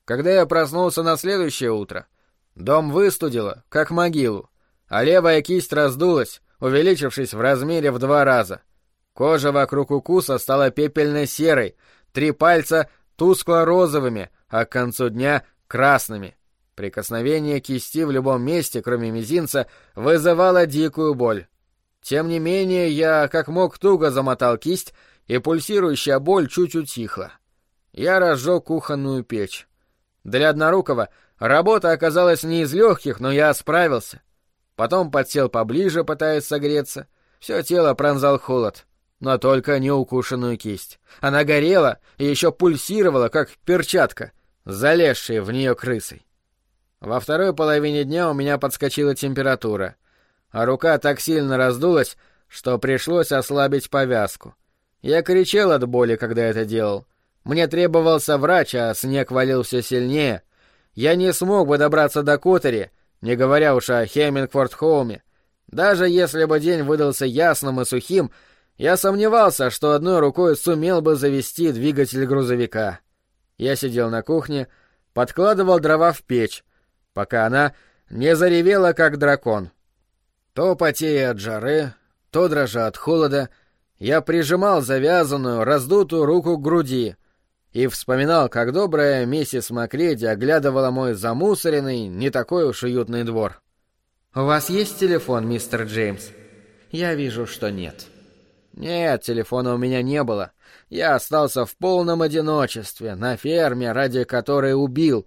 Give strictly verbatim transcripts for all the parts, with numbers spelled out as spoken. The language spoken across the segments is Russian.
Когда я проснулся на следующее утро, дом выстудило, как могилу, а левая кисть раздулась, увеличившись в размере в два раза. Кожа вокруг укуса стала пепельно-серой, три пальца тускло-розовыми, а к концу дня — красными. Прикосновение кисти в любом месте, кроме мизинца, вызывало дикую боль. Тем не менее, я как мог туго замотал кисть, и пульсирующая боль чуть утихла. Я разжег кухонную печь. Для однорукого работа оказалась не из легких, но я справился. Потом подсел поближе, пытаясь согреться. Все тело пронзал холод, но только не укушенную кисть. Она горела и еще пульсировала, как перчатка, залезшая в нее крысой. Во второй половине дня у меня подскочила температура, а рука так сильно раздулась, что пришлось ослабить повязку. Я кричал от боли, когда это делал. Мне требовался врач, а снег валил все сильнее. Я не смог бы добраться до Котери, не говоря уж о Хеммингфорд-Хоуме. Даже если бы день выдался ясным и сухим, я сомневался, что одной рукой сумел бы завести двигатель грузовика. Я сидел на кухне, подкладывал дрова в печь, пока она не заревела, как дракон. То потея от жары, то дрожа от холода, я прижимал завязанную, раздутую руку к груди и вспоминал, как добрая миссис Макреди оглядывала мой замусоренный, не такой уж уютный двор. «У вас есть телефон, мистер Джеймс?» «Я вижу, что нет». Нет, телефона у меня не было. Я остался в полном одиночестве, на ферме, ради которой убил,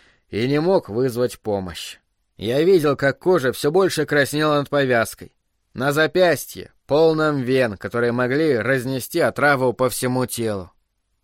и не мог вызвать помощь. Я видел, как кожа все больше краснела над повязкой. На запястье, полном вен, которые могли разнести отраву по всему телу.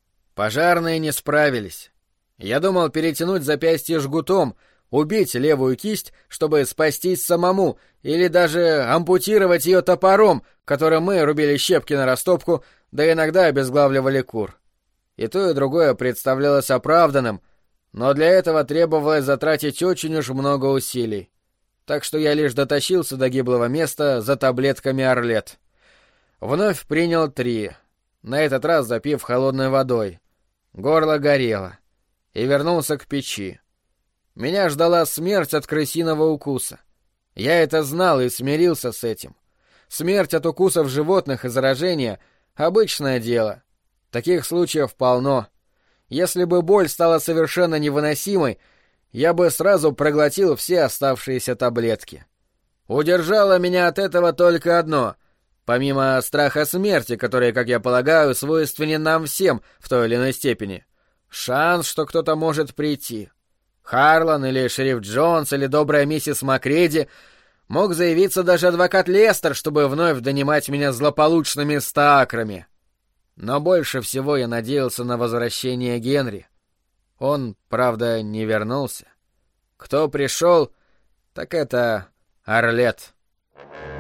Пожарные не справились. Я думал перетянуть запястье жгутом, убить левую кисть, чтобы спастись самому, или даже ампутировать ее топором, которым мы рубили щепки на растопку, да иногда обезглавливали кур. И то, и другое представлялось оправданным, но для этого требовалось затратить очень уж много усилий. Так что я лишь дотащился до гиблого места за таблетками Орлет. Вновь принял три, на этот раз запив холодной водой. Горло горело. И вернулся к печи. Меня ждала смерть от крысиного укуса. Я это знал и смирился с этим. Смерть от укусов животных и заражения — обычное дело. Таких случаев полно. Если бы боль стала совершенно невыносимой, я бы сразу проглотил все оставшиеся таблетки. Удержало меня от этого только одно, помимо страха смерти, который, как я полагаю, свойственен нам всем в той или иной степени. Шанс, что кто-то может прийти. Харлан или шериф Джонс или добрая миссис Макреди, мог заявиться даже адвокат Лестер, чтобы вновь донимать меня злополучными стакрами. Но больше всего я надеялся на возвращение Генри. Он, правда, не вернулся. Кто пришел, так это Орлет.